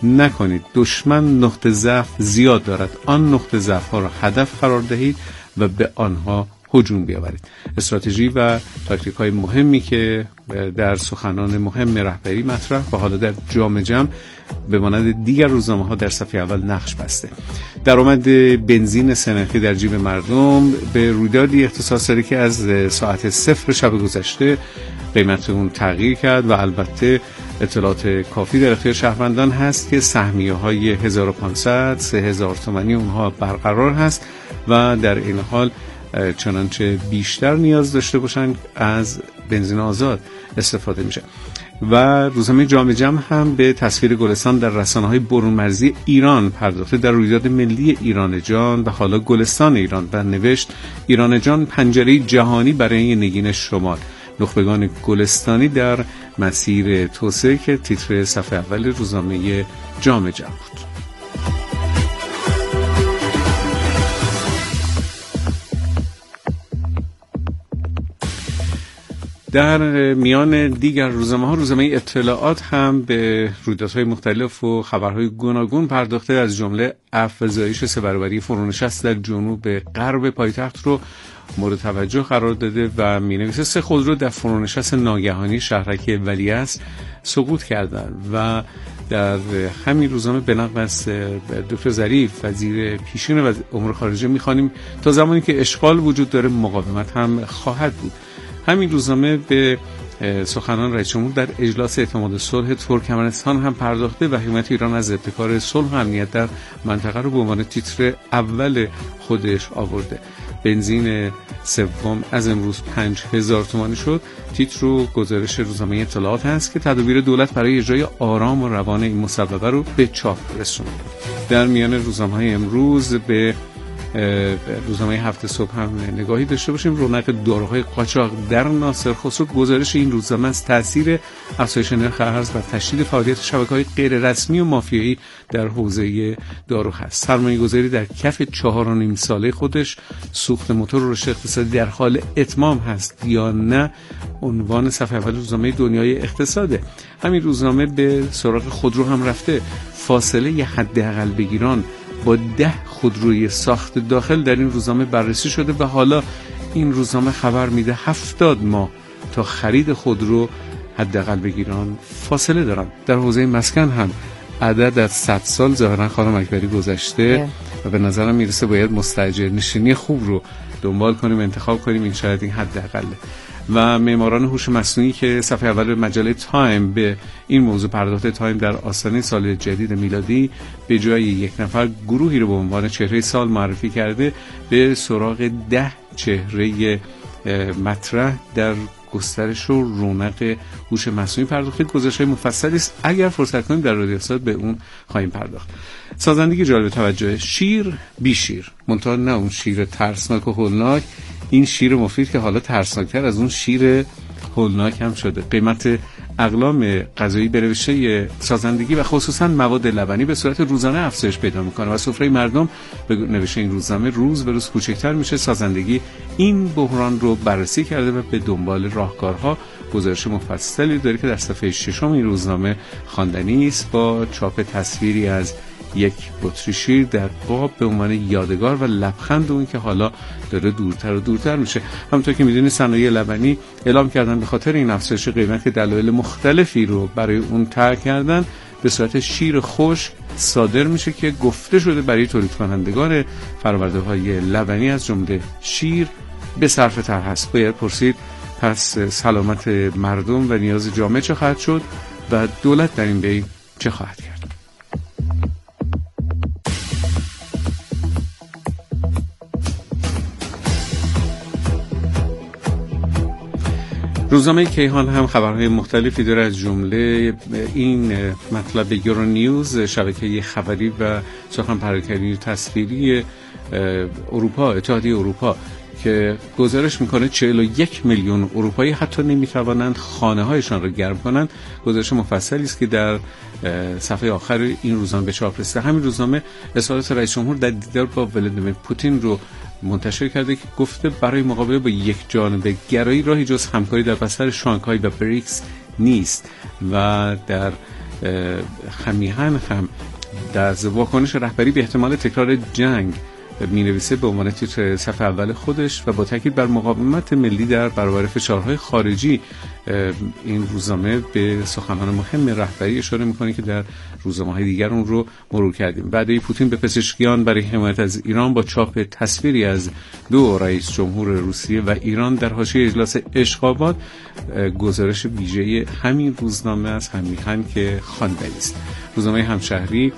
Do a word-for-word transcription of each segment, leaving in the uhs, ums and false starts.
نکنید. دشمن نقطه ضعف زیاد دارد، آن نقطه ضعف ها را هدف قرار دهید و به آنها هجوم بیاورید. استراتژی و تاکتیک های مهمی که در سخنان مهم رهبری مطرح و حالا در جام جم به مانند دیگر روزنامه ها در صفحه اول نقش بسته. درآمد بنزین سنخی در جیب مردم به رویدادی اختصاص داره که از ساعت صفر شب گذشته قیمت اون تغییر کرد و البته اطلاعات کافی در اختیار شهروندان هست که سهمیه های هزار و پانصد سه هزار تومانی اونها برقرار هست و در این حال چنانچه بیشتر نیاز داشته باشن از بنزین آزاد استفاده میشه. و روزنامه جام جم هم به تصویر گلستان در رسانه‌های برون مرزی ایران پرداخته در رویداد ملی ایران جان و حالا گلستان ایران و نوشت ایران جان پنجره جهانی برای نگین شمال، نخبگان گلستانی در مسیر توسعه، که تیتر صفحه اول روزنامه جام جم بود. در میان دیگر روزنامه ها، روزنامه اطلاعات هم به رویدادهای مختلف و خبرهای گوناگون پرداخته، از جمله افزایش سه برابری فرونشست در جنوب غرب پایتخت رو مورد توجه قرار داده و می‌نویسه سه خودرو در فرونشست ناگهانی شهرک ولیعصر سقوط کردند. و در همین روزنامه به نقل از دکتر ظریف وزیر پیشین امور خارجه می‌خوانیم تا زمانی که اشغال وجود داره مقاومت هم خواهد بود. همین روزنامه به سخنان رئیس جمهور در اجلاس اعتماد صلح ترکمنستان هم پرداخته و حمایت ایران از ابتکار صلح و امنیت در منطقه رو به عنوان تیتر اول خودش آورده. بنزین سوم از امروز پنج هزار تومانی شد. تیتر و گزارش روزنامه اطلاعات هست که تدابیر دولت برای اجرای آرام و روان این مصوبه رو به چاپ رسوند. در میان روزنامه‌های امروز به روزنامه هفت صبح هم نگاهی داشته باشیم. رونق داروهای قاچاق در ناصر خسرو، گزارش این روزنامه از تاثیر افزایش نرخ ارز و تشدید فعالیت شبکه‌های غیر رسمی و مافیایی در حوزه دارو هست. سرمایه‌گذاری در کف چهار و نیم ساله خودش سوخت موتور و رشد اقتصادی در حال اتمام هست یا نه، عنوان صفحه اول روزنامه دنیای اقتصاده. همین روزنامه به سراغ خودرو هم رفته. فاصله ی حداقل بگیران با ده خودروی ساخت داخل در این روزنامه بررسی شده و حالا این روزنامه خبر میده هفتاد ماه تا خرید خودرو حداقل بگیران فاصله دارن. در حوزه مسکن هم عدد از صد سال ظاهرا خانم اکبری گذشته و به نظرم میرسه باید مستاجر نشینی خوب رو دنبال کنیم، انتخاب کنیم. این شاید این حداقله. و معماران هوش مصنوعی که صفحه اول مجله تایم به این موضوع پرداخته. تایم در آستانه سال جدید میلادی به جای یک نفر گروهی رو به عنوان چهره سال معرفی کرده. به سراغ ده چهره مطرح در گسترش و رونق هوش مصنوعی پرداخته. گزارش‌های مفصلی است، اگر فرصت کنیم در رادیوسات به اون خواهیم پرداخت. سازندگی جالب توجه، شیر بی شیر، منتها نه اون شیر ترسناک و هولناک، این شیر مفید که حالا ترسناکتر از اون شیر هولناک هم شده. قیمت اقلام غذایی به روشه سازندگی و خصوصا مواد لبنی به صورت روزانه افزایش پیدا میکنه و سفره مردم به نوشته این روزنامه روز به روز کوچکتر میشه. سازندگی این بحران رو بررسی کرده و به دنبال راهکارها. گزارش مفصلی داره که در صفحه ششم این روزنامه خواندنی است با چاپ تصویری از یک بطری شیر در قاب به عنوان یادگار و لبخند اون که حالا داره دورتر و دورتر میشه. همونطور که میدونید صنایع لبنی اعلام کردن به خاطر این افزایش قیمت که دلایل مختلفی رو برای اون طرح کردن به صورت شیر خشک صادر میشه که گفته شده برای تولید کنندگان فرآورده‌های لبنی از جمله شیر به صرفه تر هست. باید پرسید پس سلامت مردم و نیاز جامعه چه خواهد شد و دولت در این بین چه خواهد کرد؟ روزنامه کیهان هم خبرهای مختلفی داره، از جمله این مطلب یورو نیوز، شبکه خبری و سخن پراکنی تصویری اروپا، اتحادیه اروپا، که گزارش میکنه چهل و یک میلیون اروپایی حتی نمیتوانند خانه هایشان را گرم کنند. گزارش مفصلی است که در صفحه آخر این روزنامه به چاپ رسیده. همین روزنامه اظهارات رئیس جمهور در دیدار با ولادیمیر پوتین رو منتشر کرده که گفته برای مقابله با یک جانبه گرایی راهی جز همکاری در بستر شانگهای و بریکس نیست و در خمیهن هم در واکنش رهبری به احتمال تکرار جنگ می نویسه به عنوان تیتر صفحه اول خودش و با تاکید بر مقاومت ملی در برابر فشارهای خارجی این روزنامه به سخنان مهم رهبری اشاره میکنه که در روزنامه‌های دیگر اون رو مرور کردیم. بعد پوتین به پزشکیان برای حمایت از ایران با چاپ تصویری از دو رئیس جمهور روسیه و ایران در حاشیه اجلاس اشخابات، گزارش ویژه همین روزنامه از همیهن که خواندنی است. روزنامه همشهری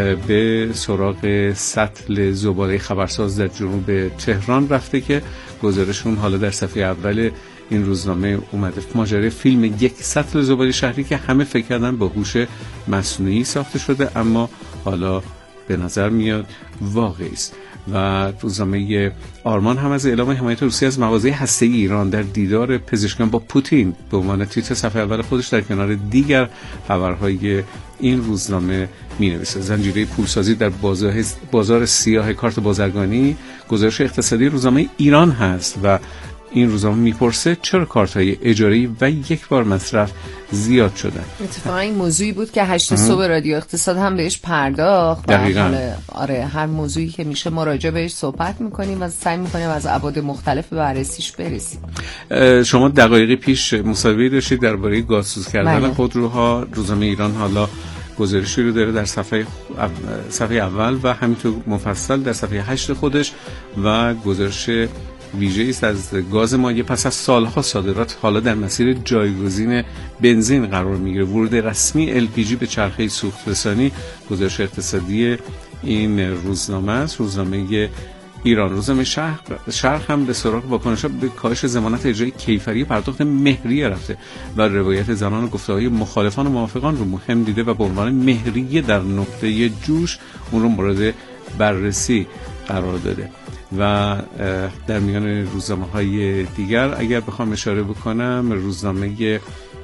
به سراغ سطل زباله خبرساز در جنوب تهران رفته که گزارشون حالا در صفحه اول این روزنامه اومده. ماجرای فیلم یک سطل زباله شهری که همه فکر کردن با هوش مصنوعی ساخته شده اما حالا به نظر میاد واقعی است. و روزنامه آرمان هم از اعلام حمایت روسیه از مواضع هسته‌ای ایران در دیدار پزشکیان با پوتین به عنوان تیتر صفحه اول خودش در کنار دیگر خبرهای این روزنامه می‌نویسه. زنجیره پولسازی در بازار بازار سیاه کارت بازرگانی گزارش اقتصادی روزنامه ایران هست و این روزنامه میپرسه چرا کارت‌های اجاری و یک بار مصرف زیاد شدن. اتفاقا این موضوعی بود که هشت صبح رادیو اقتصاد هم بهش پرداخت. دقیقاً. آره هر موضوعی که میشه ما راجع بهش صحبت میکنیم و سعی میکنیم از ابعاد مختلف بررسیش برسیم. شما دقایقی پیش مصاحبه‌ای داشتید درباره گازسوز کردن بله. خودروها. روزنامه ایران حالا گزارشی رو داره در صفحه صفحه اول و همینطور مفصل در صفحه هشت خودش و گزارش ویژه است از گاز مایع پس از سالها صادرات حالا در مسیر جایگزین بنزین قرار میگیره. ورود رسمی ال پی جی به چرخه سوخت رسانی گزارش اقتصادی این روزنامه است. روزنامه ایران. روزنامه شرق شرق هم به سراغ واکنش‌ها به کاهش ضمانت اجرای کیفری پرداخت مهریه رفته و روایت زنان و گفته‌های مخالفان و موافقان رو مهم دیده و به عنوان مهریه در نقطه جوش اون رو مورد بررسی قرار داده. و در میان روزنامه‌های دیگر اگر بخوام اشاره بکنم روزنامه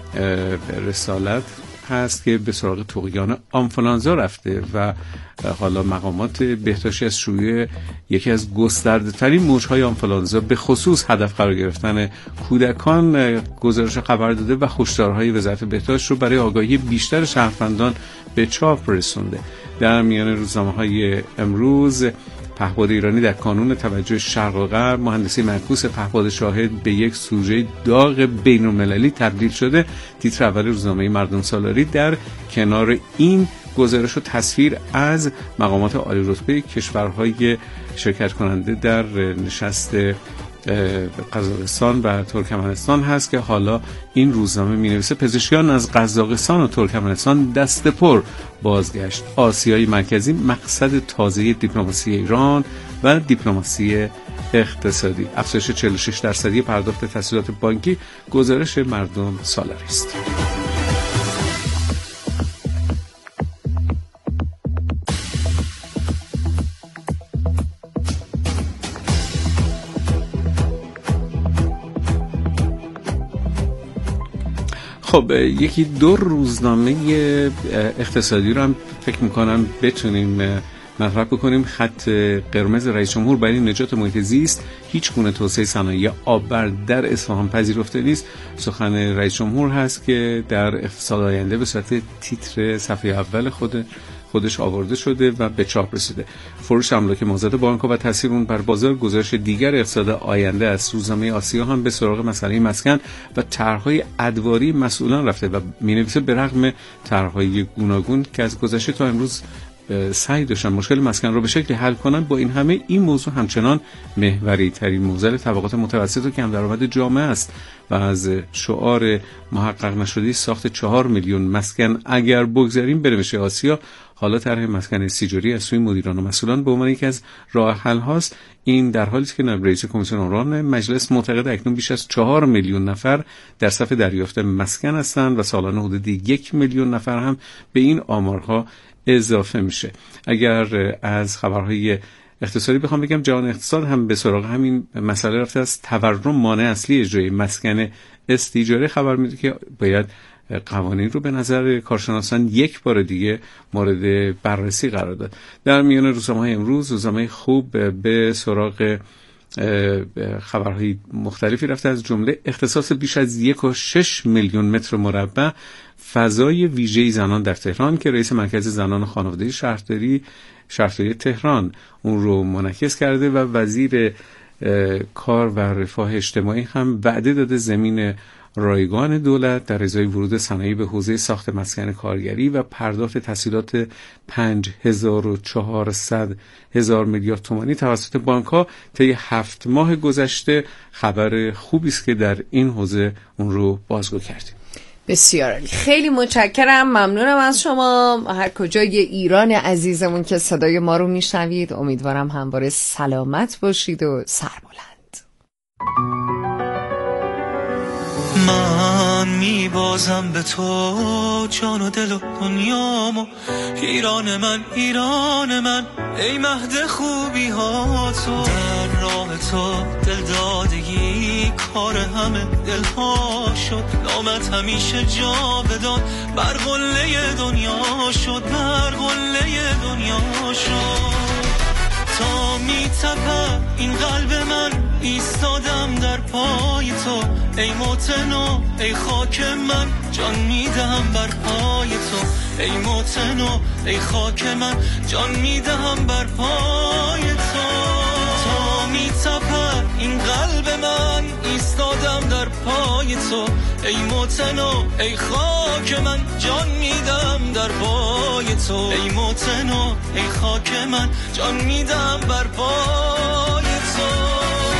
رسالت هست که به سراغ طغیان آنفولانزا رفته و حالا مقامات بهداشتی از شیوع یکی از گسترده‌ترین موج‌های آنفولانزا به خصوص هدف قرار گرفتن کودکان گزارش خبر داده و هشدارهای وزارت بهداشت رو برای آگاهی بیشتر شهروندان به چاپ رسونده. در میان روزنامه‌های امروز پهپاد ایرانی در کانون توجه شرق و غرب، مهندسی معکوس پهپاد شاهد به یک سوژه داغ بین‌المللی تبدیل شده. تیتر اول روزنامه مردم سالاری در کنار این گزارش و تصویر از مقامات عالی رتبه کشورهای شرکت کننده در نشست قزاقستان و ترکمنستان هست که حالا این روزنامه می‌نویسه پزشکیان از قزاقستان و ترکمنستان دست پر بازگشت. آسیای مرکزی مقصد تازه دیپلماسی ایران و دیپلماسی اقتصادی. افزایش چهل و شش درصدی پرداخت تسهیلات بانکی گزارش مردم سالاری است. خب یکی دو روزنامه اقتصادی رو هم فکر میکنم بتونیم مطرح بکنیم. خط قرمز رئیس جمهور برای نجات محیط زیست، هیچ گونه توسعه صنایع آببر در اصفهان پذیرفته نیست. سخن رئیس جمهور هست که در اقتصاد آینده به صورت تیتر صفحه اول خود خودش آورده شده و به چاپ رسیده. فروش املاک مازاد بانک‌ها و تاثیر اون بر بازار گزارش دیگر اقتصاد آینده است. روزنامه آسیا هم به سراغ مسئله مسکن و طرح‌های ادواری مسئولان رفته و می‌نویسه به رغم طرح‌های گوناگون که از گذشته تا امروز سعی داشتن مشکل مسکن رو به شکلی حل کنن، با این همه این موضوع همچنان محوری ترین موزل طبقات متوسط و کم درآمد جامعه است و از شعار محقق نشده ساخت چهار میلیون مسکن اگر بگذاریم برنوشته آسیا، حالا طرح مسکن سیجوری از سوی مدیران و مسئولان به عنوان یکی از راه حل هاست. این در حالی است که نایب رئیس کمیسیون عمران مجلس معتقد اکنون بیش از چهار میلیون نفر در صف دریافت مسکن هستند و سالانه حدود یک میلیون نفر هم به این آمارها اضافه میشه. اگر از خبرهای اقتصادی بخوام بگم، جهان اقتصاد هم به سراغ همین مسئله رفته است. تورم مانع اصلی اجرای مسکن استیجاری خبر میده که باید قوانین رو به نظر کارشناسان یک بار دیگه مورد بررسی قرار داد. در میان روزنامه‌های امروز روزنامه خوب به سراغ خبرهای مختلفی رفته، از جمله اختصاص بیش از یک و شش میلیون متر مربع فضای ویژه زنان در تهران که رئیس مرکز زنان خانواده شهرداری شهرداری تهران اون رو منعکس کرده و وزیر کار و رفاه اجتماعی هم وعده داده زمین رایگان دولت در ازای ورود صنایع به حوزه ساخت مسکن کارگری و پرداخت تسهیلات پنج هزار و چهارصد هزار میلیارد تومانی توسط بانک‌ها طی هفت ماه گذشته خبر خوبی است که در این حوزه اون رو بازگو کردیم. بسیار عالی، خیلی متشکرم، ممنونم از شما. هر کجای ایران عزیزمون که صدای ما رو میشنوید، امیدوارم همواره سلامت باشید و سربلند. من میبازم به تو جان و دل و دنیامو، ایران من ایران من، ای مهد خوبی ها تو. در راه تو دل دادگی کار همه دل ها شد، نامت همیشه جاودان بر قله دنیا شد، بر قله دنیا شد. تا میتپه این قلب من ایستادم در پای تو، ای موتنو ای خاک من جان میدهم بر پای تو، ای موتنو ای خاک من جان میدهم بر پای تو. تا میتپه این قلب من ایستادم در پای تو، ای موتنو ای خاک من جان میدم در پای تو، ای موتنو ای خاک من جان میدم بر پای تو.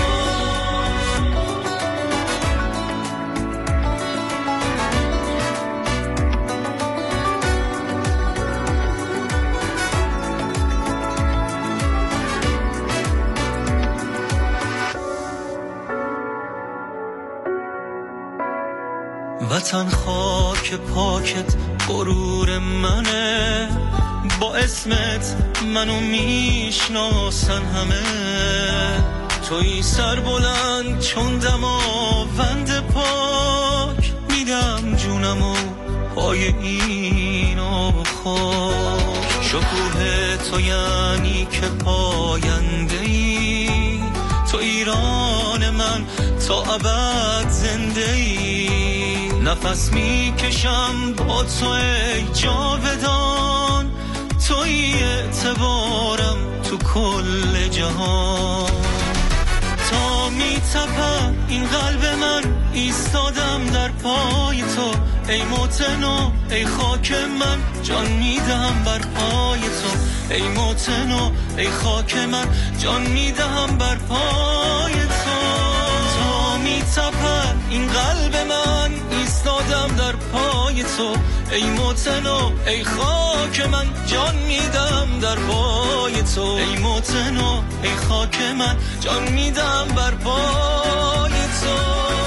وطن خاک پاکت غرور منه، با اسمت منو میشناسن همه. توی سر بلند چون دماوند پاک، میدم جونمو پای این آب و خاک. شکوه تو یعنی که پاینده‌ای، تو ایران من تا ابد زنده‌ای. نفس میکشم با تو ای جاودان، توی اعتبارم تو کل جهان. تا میتپه این قلب من ایستادم در پای تو، ای موتنو ای خاک من جان میدهم بر پای تو، ای موتنو ای خاک من جان میدهم بر پای تو. تا میتپه این قلب من ایستادم در پای تو، ای موتنو ای خاک من جان میدم در پای تو، ای موتنو ای خاک من جان میدم بر پای تو.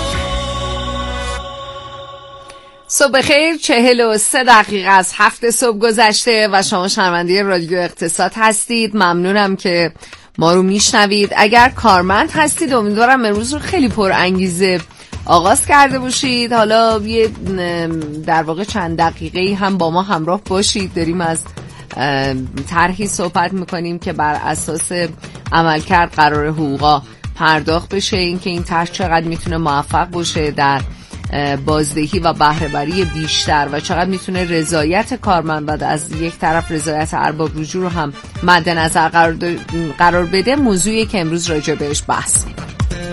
صبح خیر، چهل و سه دقیقه از هفت صبح گذشته و شما شنونده رادیو اقتصاد هستید. ممنونم که ما رو میشنوید. اگر کارمند هستید امیدوارم امروز رو خیلی پر انگیزه آغاز کرده باشید. حالا یه در واقع چند دقیقه هم با ما همراه باشید. داریم از طرحی صحبت میکنیم که بر اساس عملکرد قرار حقوقا پرداخت بشه، این که این طرح چقدر میتونه موفق باشه در بازدهی و بهره‌وری بیشتر و چقدر میتونه رضایت کارمند و از یک طرف رضایت ارباب رجوع رو هم مد نظر قرار, قرار بده. موضوعی که امروز راجع بهش بحث می‌کنیم.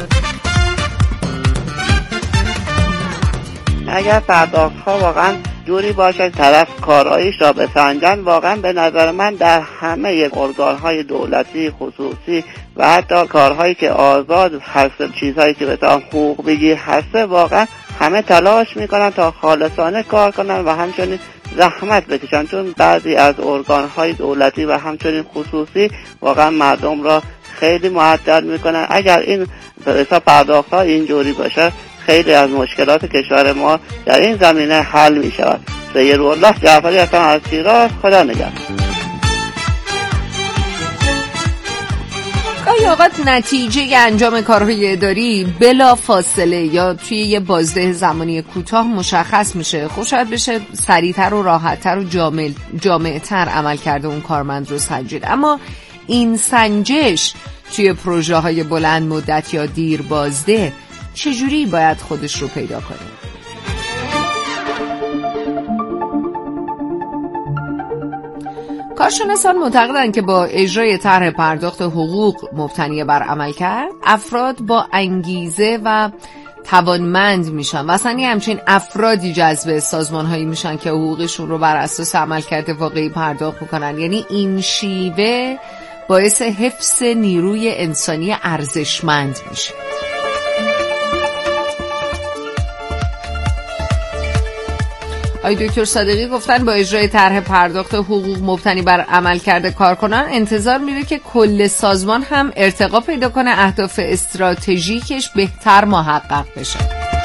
اگر پرداخت‌ها واقعا جوری باشه طرف کارایش را بسنجن، واقعا به نظر من در همه ارگان‌های دولتی خصوصی و حتی کارهایی که آزاد هست، چیزهایی که بتوان حقوق بگیر هست، واقعا همه تلاش میکنن تا خالصانه کار کنن و همچنین زحمت بکشن، چون بعضی از ارگان‌های دولتی و همچنین خصوصی واقعا مردم را خیلی معطل میکنن. اگر این حساب پرداخت‌ها اینجوری باشه، خیلی از مشکلات کشور ما در این زمینه حل می شود. سیدالله جعفری هستم از شیراز. خدا نگهدار. گاهی اوقات نتیجه انجام کارهای اداری بلا فاصله یا توی یه بازده زمانی کوتاه مشخص میشه. خب شاید بشه سریعتر و راحتتر و جامع جامعتر عمل کرده اون کارمند رو سنجید، اما این سنجش توی پروژه های بلند مدت یا دیر بازده چجوری باید خودش رو پیدا کنه؟ کارشناسان معتقدند که با اجرای طرح پرداخت حقوق مبتنی بر عملکرد، افراد با انگیزه و توانمند میشن و اصلا همچین افرادی جذب سازمان‌هایی میشن که حقوقشون رو بر اساس عملکرد واقعی پرداخت میکنن. یعنی این شیوه باعث حفظ نیروی انسانی ارزشمند میشه. آقای دکتر صادقی گفتن با اجرای طرح پرداخت حقوق مبتنی بر عملکرد کارکنان انتظار میره که کل سازمان هم ارتقا پیدا کنه، اهداف استراتژیکش بهتر محقق بشه.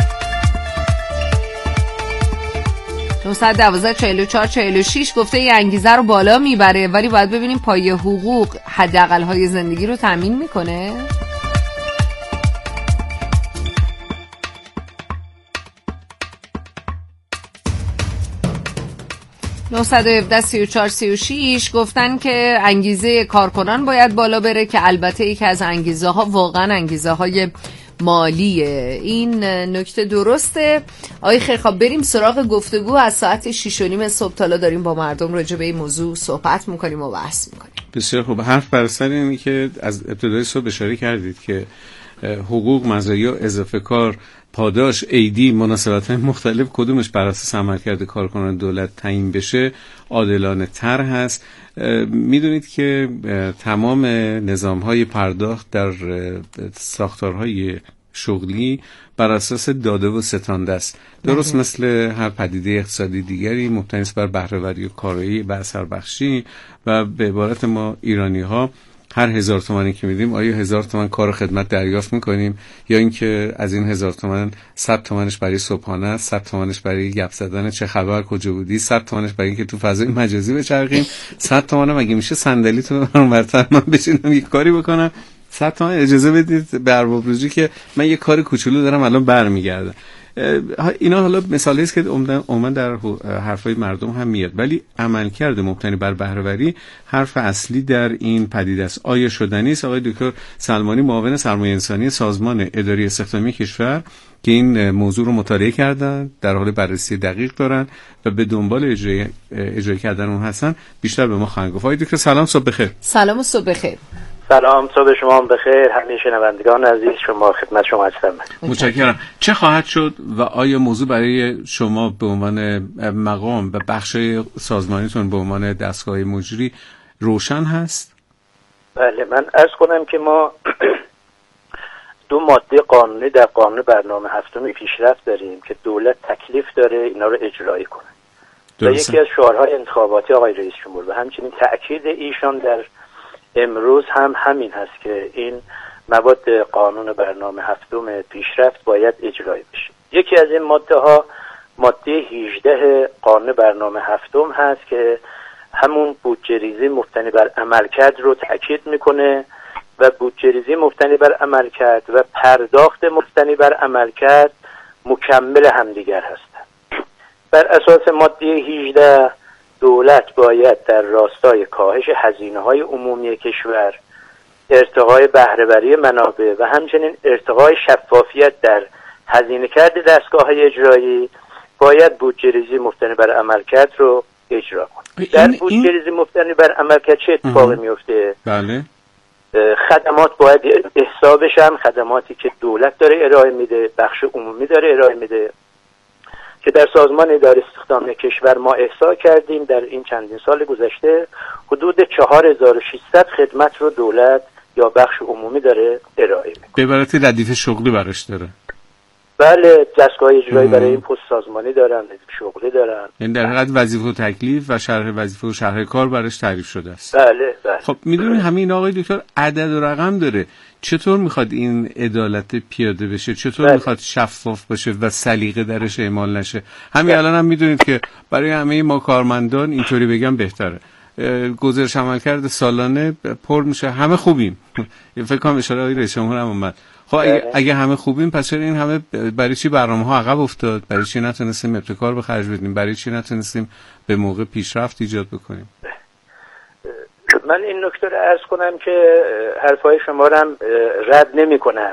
نه یک دو چهار چهار چهار و شش گفته این انگیزه رو بالا میبره، ولی باید ببینیم پایه حقوق حداقل‌های زندگی رو تامین میکنه. نه یک هفت سه چهار سه شش گفتن که انگیزه کارکنان باید بالا بره، که البته یکی از انگیزه ها واقعا انگیزه های مالیه. این نکته درسته. آقای خیرخواب بریم سراغ گفتگو. از ساعت شش و نیم صبح تا داریم با مردم راجع به این موضوع صحبت میکنیم و بحث میکنیم. بسیار خوب. حرف بر سر اینه که از ابتدای صبح اشاره کردید که حقوق، مزایا، اضافه کار، پاداش، ایدی، مناسبت‌های مختلف کدومش بر اساس عملکرد کارکنان دولت تعیین بشه عادلانه تر هست. میدونید که تمام نظام‌های پرداخت در ساختارهای شغلی بر اساس داده و ستانده است. درست مثل هر پدیده اقتصادی دیگری مبتنی است بر بهره‌وری و کارایی و اثر بخشی، و به عبارت ما ایرانی‌ها هر هزار تومانی که میدیم آیا هزار تومن کار خدمت دریافت میکنیم، یا اینکه از این هزار تومن صد تومنش برای صبحانه است، صد تومنش برای گپ زدن چه خبر کجا بودی، صد تومنش برای اینکه تو فضای مجازی بچرخیم، صد تومن مگه میشه صندلی تو ببرم برتر من بشینم یک کاری بکنم، صد تومن اجازه بدید به ارباب رجوع که من یک کار کوچولو دارم الان برمیگردم. اینا حالا مثالی است که عموما در حرفای مردم هم میاد، ولی عملکرد مبتنی بر بهره‌وری حرف اصلی در این پدیده است. آیا شدنی است؟ آقای دکتر سلمانی معاون سرمایه انسانی سازمان اداری استخدامی کشور که این موضوع رو مطالعه کردن، در حال بررسی دقیق دارن و به دنبال اجرای اجرای کردن اون هستن، بیشتر به ما خواهند گفت. آقای دکتر سلام، صبح بخیر. سلام و صبح بخیر. سلام، صبح شما بخیر. همه شنوندگان عزیز، شما خدمت شما هستم. متشکرم. چه خواهد شد و آیا موضوع برای شما به عنوان مقام و بخش سازمانیتون به عنوان دستگاه مجری روشن هست؟ بله، من عرض کنم که ما دو ماده قانونی در قانون برنامه هفتم پیشرفت داریم که دولت تکلیف داره اینا رو اجرایی کنه. و یکی از شعارهای انتخاباتی آقای رئیس جمهور و همچنین تأکید ایشان در امروز هم همین هست که این مواد قانون برنامه هفتم پیشرفت باید اجرایی بشه. یکی از این ماده ها ماده هجده قانون برنامه هفتم هست که همون بودجه ریزی مبتنی بر عملکرد رو تأکید میکنه و بودجه ریزی مبتنی بر عملکرد و پرداخت مبتنی بر عملکرد مکمل همدیگر هستند. بر اساس ماده هجده دولت باید در راستای کاهش هزینه‌های عمومی کشور، ارتقای بهره‌وری منابع و همچنین ارتقای شفافیت در هزینه‌کرد دستگاه‌های اجرایی باید بودجه ریزی مبتنی بر عملکرد رو اجرا کنه. در بودجه ریزی مبتنی بر عملکرد چه اتفاقی میفته؟ بله. خدمات باید احصا بشن، خدماتی که دولت داره ارائه میده، بخش عمومی داره ارائه میده که در سازمان اداره استخدامی کشور ما احصا کردیم در این چندین سال گذشته حدود چهار هزار و ششصد خدمت رو دولت یا بخش عمومی داره ارائه میکنه. به عبارت ردیف شغلی براش داره. بله، دستگاه اجرایی برای این پست سازمانی دارن، ردیف شغلی دارن. این در حقیقت وظیفه و تکلیف و شرح وظیفه و شرح کار براش تعریف شده است. بله بله. خب میدونید همین آقای دکتر عدد و رقم داره. چطور میخواد این عدالت پیاده بشه؟ چطور بله. میخواد شفاف باشه و سلیقه درش اعمال نشه؟ همین بله. الان هم میدونید که برای همه ما کارمندان اینطوری بگم بهتره. گزارش عملکرد سالانه پر میشه، همه خوبیم. فکر کنم اشاره آقای رئیس جمهور هم اومد. خب اگه, اگه همه خوبیم پس چرا این همه برای چی برنامه‌ها عقب افتاد؟ برای چی نتونستیم ابتکار به خرج بدیم؟ برای چی نتونستیم به موقع پیشرفت ایجاد بکنیم؟ من این نکته رو عرض کنم که حرفای شما رو هم رد نمی کنم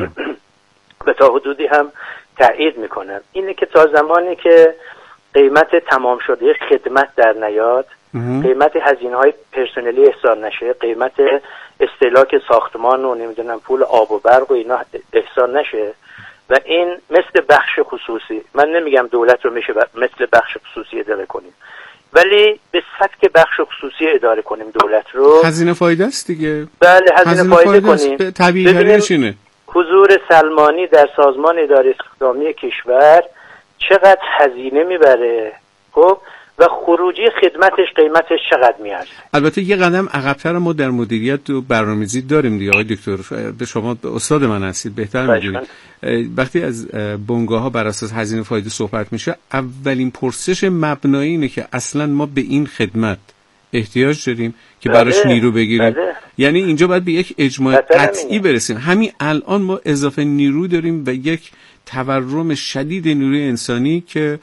به تا حدودی هم تایید می کنم. اینه که تا زمانی که قیمت تمام شده خدمت در نیاد، قیمت هزینه های پرسنلی احسان نشه، قیمت استهلاک ساختمان و نمیدونم پول آب و برق و اینا احسان نشه و این مثل بخش خصوصی، من نمیگم دولت رو میشه مثل بخش خصوصی اداره کنیم، ولی به سبک بخش خصوصی اداره کنیم دولت رو. هزینه فایده است دیگه. بله هزینه فایده کنیم. طبیعیش اینه. حضور سلمانی در سازمان اداره استخدامی کشور چقدر هزینه میبره، خب، و خروجی خدمتش قیمتش چقدر میارزه. البته یه قدم عقب‌تر ما در مدیریت و برنامه‌ریزی داریم دیگه آقای دکتر. به شما استاد من هستید، بهتر می‌دونید. وقتی از بنگاه‌ها بر اساس هزینه فایده صحبت میشه، اولین پرسش مبنایی اینه که اصلا ما به این خدمت احتیاج داریم که بله، براش نیرو بگیریم. بله. یعنی اینجا باید به یک اجماع قطعی برسیم. همین الان ما اضافه نیرو داریم و یک تورم شدید نیروی انسانی که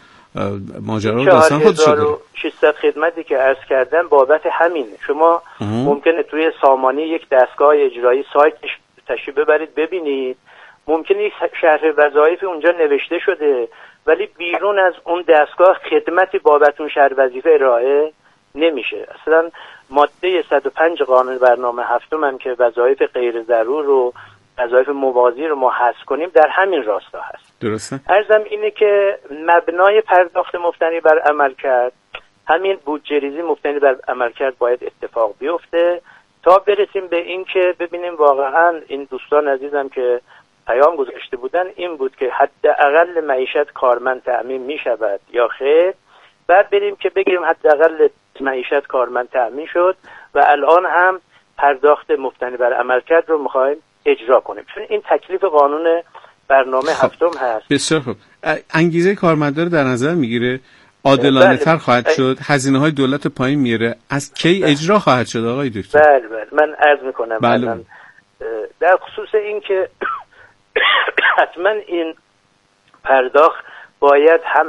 ماجرا رو داستان خودش داره. ششصد خدمتی که عرض کردم بابت همین. شما اه. ممکنه توی سامانه یک دستگاه اجرایی سایتش تشریف ببرید ببینید، ممکنه یک شرح وظایف اونجا نوشته شده ولی بیرون از اون دستگاه خدمتی بابت اون شرح وظیفه ارائه نمیشه. اصلا ماده صد و پنج قانون برنامه هفتم هم که وظایف غیر ضرور و وظایف موازی رو ما حذف کنیم در همین راستا هست. درسته. عرضم اینه که مبنای پرداخت مبتنی بر عمل کرد، همین بودجه ریزی مبتنی بر عمل کرد باید اتفاق بیفته تا برسیم به این که ببینیم واقعا این دوستان عزیزم که پیام گذاشته بودن این بود که حداقل معیشت کارمند تأمین می شود یا خیر، بعد بریم که بگیریم حداقل معیشت کارمند تأمین شد و الان هم پرداخت مبتنی بر عمل کرد رو می‌خوایم اجرا کنیم، چون این تکلیف قانون برنامه خب. هفتم هست. بسیار خوب. انگیزه کارمندا رو در نظر میگیره، عادلانه تر خواهد شد، هزینه های دولت پایین میره. از کی بله. اجرا خواهد شد آقای دکتر؟ بله بله من عرض میکنم بله. در خصوص این که حتما این پرداخت باید هم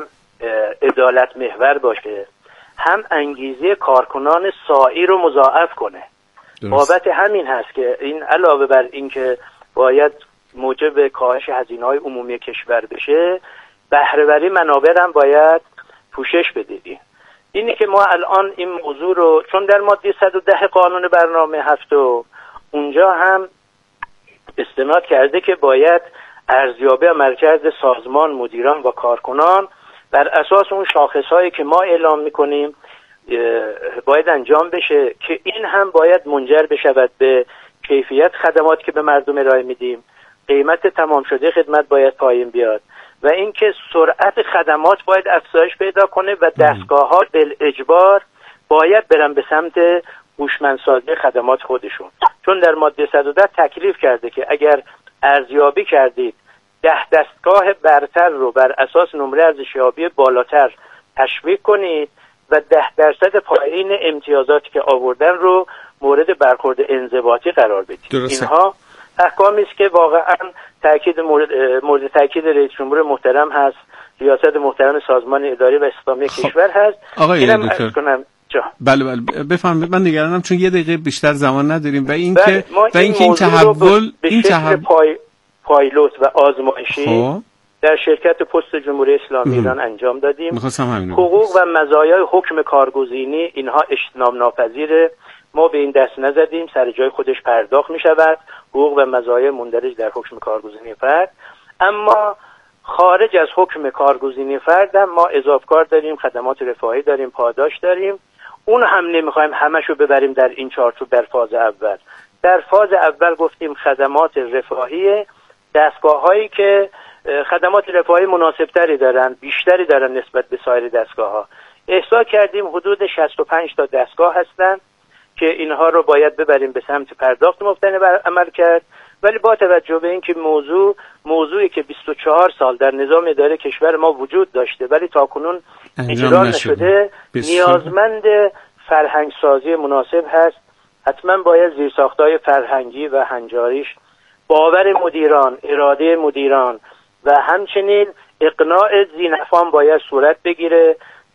عدالت محور باشه، هم انگیزه کارکنان سائی رو مضاعف کنه. درست. بابت همین هست که این علاوه بر این که باید موجب کاهش هزینه‌های عمومی کشور بشه، بهره‌وری منابع هم باید پوشش بدید. اینی که ما الان این موضوع رو چون در ماده صد و ده قانون برنامه هفتم اونجا هم استناد کرده که باید ارزیابی عملکرد سازمان، مدیران و کارکنان بر اساس اون شاخص‌هایی که ما اعلام می‌کنیم باید انجام بشه که این هم باید منجر بشود به کیفیت خدمات که به مردم ارائه میدیم، قیمت تمام شده خدمت باید پایین بیاد و اینکه سرعت خدمات باید افزایش پیدا کنه و دستگاه‌ها بالاجبار باید برن به سمت هوشمندسازی خدمات خودشون. چون در ماده صد و ده تکلیف کرده که اگر ارزیابی کردید ده دستگاه برتر رو بر اساس نمره ارزشیابی بالاتر تشویق کنید و ده درصد پایین امتیازاتی که آوردن رو مورد برخورد انضباطی قرار بدید. درسته. اینها احکامی است که واقعا تاکید مورد مورد تاکید رئیس جمهور محترم هست، ریاست محترم سازمان اداری و استخدامی خب. کشور هست. آقای دکتر کنم جا. بله بله بفرمایید. من نگرانم چون یه دقیقه بیشتر زمان نداریم و این که و این که این تحول این تحول پای... پایلوت و آزمایشی خب. در شرکت پست جمهوری اسلامی ایران انجام دادیم. حقوق و مزایای حکم کارگزینی اینها اجتناب ناپذیره، ما به این دست نزدیم، سر جای خودش پرداخت می شود حقوق و مزایای مندرج در حکم کارگزینی فرد. اما خارج از حکم کارگزینی فرد هم ما اضافه‌کار داریم، خدمات رفاهی داریم، پاداش داریم. اون هم نمیخوایم همشو ببریم در این چارچوب. در فاز اول در فاز اول گفتیم خدمات رفاهی دستگاه‌هایی که خدمات رفاهی مناسبتری دارن، بیشتری دارن نسبت به سایر دستگاه‌ها. احصا کردیم حدود شصت و پنج تا دستگاه هستن که اینها رو باید ببریم به سمت پرداخت مبتنی بر عمل کرد، ولی با توجه به اینکه موضوع موضوعی که بیست و چهار سال در نظام اداره کشور ما وجود داشته ولی تاکنون اجرا نشده، نیازمند فرهنگ سازی مناسب هست. حتما باید زیرساخت‌های فرهنگی و هنجاریش باور مدیران، اراده مدیران و همچنین اقناع ذی‌نفعان باید صورت بگیره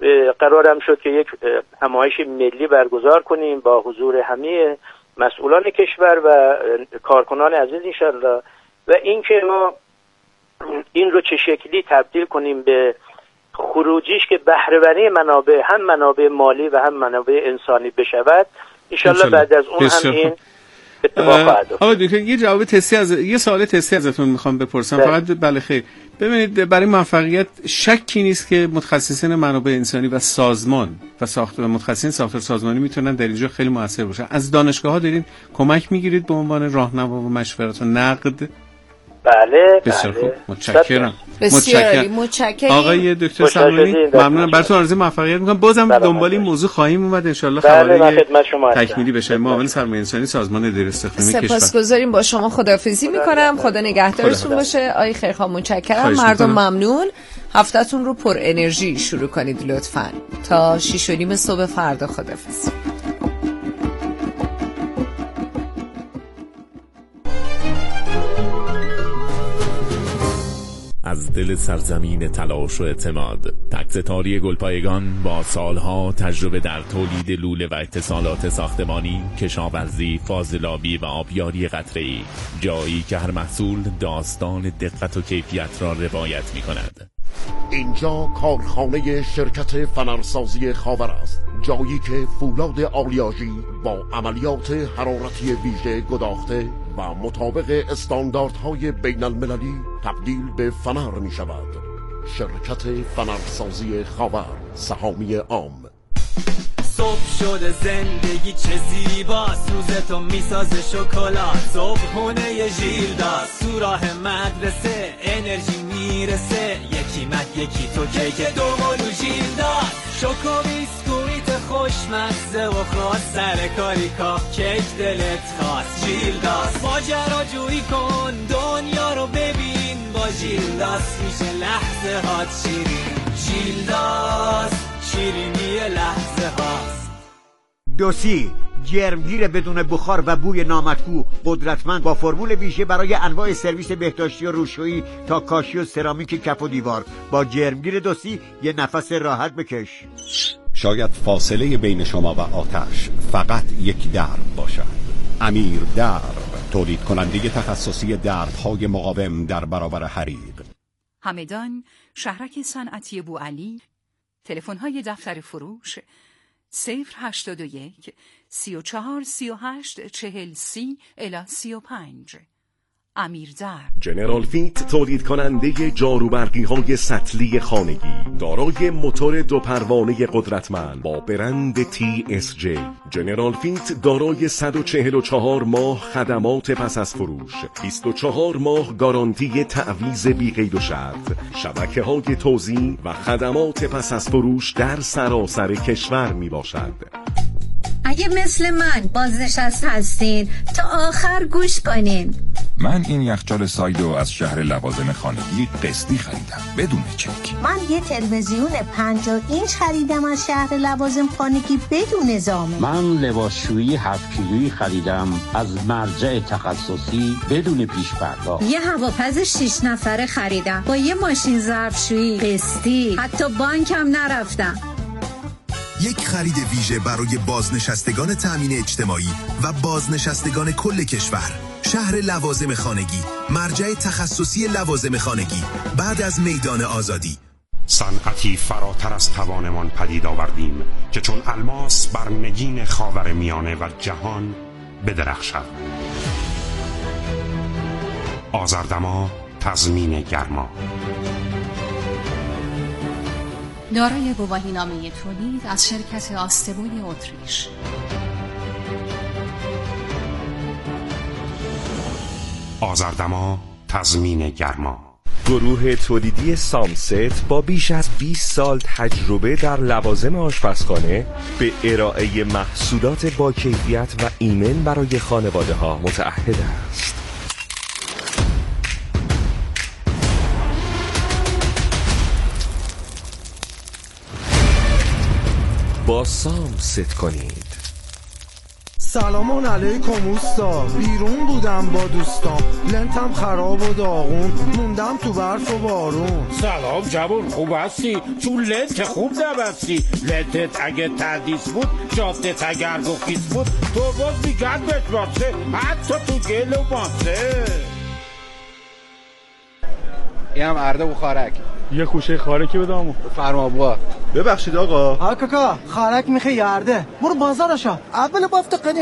قرارم شد که یک همایش ملی برگزار کنیم با حضور همه مسئولان کشور و کارکنان عزیز انشالله، و اینکه ما این رو چه شکلی تبدیل کنیم به خروجیش که بهره‌وری منابع، هم منابع مالی و هم منابع انسانی بشود انشالله. بعد از اون هم این اتفاق خواهد افتاد. آقا دکتر یه جواب تستی از یه سوال تستی ازتون میخوام بپرسم. ده. فقط بله خیر. ببینید برای موفقیت شکی نیست که متخصصین منابع انسانی و سازمان و ساخت و متخصصین ساختار سازمانی میتونن در اینجا خیلی موثر باشن. از دانشگاه‌ها دارین کمک میگیرید به عنوان راهنما و مشورت و نقد؟ بله بسیار بله. خوب، متشکرم. بسیار متشکرم. آقای دکتر سلمانی ممنونم، براتون آرزوی موفقیت میکنم. بازم دنبال این موضوع خواهیم اومد ان شاء الله خبری تکمیلی بشه. معاون سرمایه انسانی سازمان اداره استخدامی کشور. سپاسگزاریم، با شما خداحافظی میکنم. خدا نگهدارتون باشه. آقای خیرخواه متشکرم. مردم ممنون. هفته‌تون رو پر انرژی شروع کنید لطفاً. تا شش و نیم صبح فردا خداحافظ. از دل سرزمین تلاش و اعتماد، تک‌ستاری گلپایگان با سالها تجربه در تولید لوله و اتصالات ساختمانی، کشاورزی، فاضلابی و آبیاری قطره‌ای، جایی که هر محصول داستان دقت و کیفیت را روایت می‌کند. اینجا کارخانه شرکت فنرسازی خاور است، جایی که فولاد آلیاژی با عملیات حرارتی ویژه گداخته و مطابق استانداردهای بین المللی تبدیل به فنر می شود. شرکت فنرسازی خاور، سهامی عام. صبح شده زندگی چه زیباست، روزتو میسازه شکلات، صبحونه ژیلداست، تو راه مدرسه انرژی میرسه، یکی مد یکی تو کیک دومونو ژیلداست، شوکو بیسکویت خوشمزه و خاص، سر کاری کاف کیک دلت خواست، ژیلداست ماجرا جویی کن دنیا رو ببین، با ژیلداست میشه لحظه هات شیرین، ژیلداست شیرینی لحظه هاست. دوسی جرمگیر بدون بخار و بوی نامطبوع، قدرتمند، با فرمول ویژه برای انواع سرویس بهداشتی و روشویی تا کاشی و سرامیک کف و دیوار. با جرمگیر دوسی یه نفس راحت بکش. شاید فاصله بین شما و آتش فقط یک درب باشد. امیر درب، تولید کننده تخصصی درب‌های مقاوم در برابر حریق. همدان، شهرک صنعتی بوعلی. تلفن‌های دفتر فروش صفر هشتاد و یک سی و چهار سی و هشت چهل سی الی سی و پنج. امیر در جنرال فیت تولید کننده جاروبرقی های سطلی خانگی، دارای موتور دو پروانه قدرتمند با برند تی اس جی. جنرال فیت دارای صد و چهل و چهار ماه خدمات پس از فروش، بیست و چهار ماه گارانتی تعویض بی قید و شرط، شبکه های توزیع و خدمات پس از فروش در سراسر کشور می باشد. اگه مثل من بازنشسته هستین تا آخر گوش کنین. من این یخچال سایدو از شهر لوازم خانگی قسطی خریدم بدون چک. من یه تلویزیون پنجاه اینچ خریدم از شهر لوازم خانگی بدون زامن. من لباسشویی هفت کیلویی خریدم از مرجع تخصصی بدون پیش پرداخت. یه هواپز شش نفره خریدم با یه ماشین ظرفشویی قسطی، حتی بانکم نرفتم. یک خرید ویژه برای بازنشستگان تامین اجتماعی و بازنشستگان کل کشور. شهر لوازم خانگی، مرجع تخصصی لوازم خانگی، بعد از میدان آزادی. صنعتی فراتر از توانمان پدید آوردیم که چون الماس بر نگین خاور میانه و جهان بدرخشد. آذردما، تضمین گرما. دارای گواهینامه تولید از شرکت آستبوی اتریش. آذردما، تضمین گرما. گروه تولیدی سامست با بیش از بیست سال تجربه در لوازم آشپزخانه به ارائه محصولات با کیفیت و ایمن برای خانواده ها متعهد است. با سام ست کنید. سلامان علیکم اوستا، بیرون بودم با دوستان، لنتم خراب و داغون، موندم تو برف و بارون. سلام جوون، خوب هستی؟ چون لنت خوب نبستی. لنتت اگه تردیس بود، جادت اگر گفیس بود، تو باز میگرد بشمارسه، حتی تو گل و ماسه. این هم ارده و خارک. یه خوشه خارکی بدامو. فرما بوا. ببخشید آقا. ها کاکا، خارک میخه یارده. برو بازارشا. اول بافت قنی